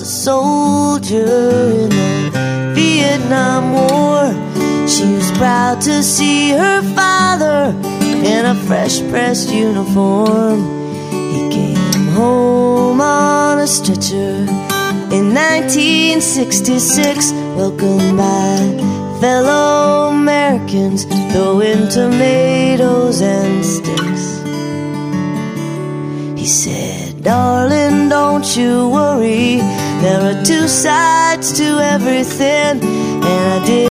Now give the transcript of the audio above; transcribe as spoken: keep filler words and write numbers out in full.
a soldier in the Vietnam War. She was proud to see her father in a fresh pressed uniform. He came home on a stretcher in nineteen sixty-six, welcomed by fellow Americans throwing tomatoes and sticks. He said, darling, don't you worry, there are two sides to everything, and I did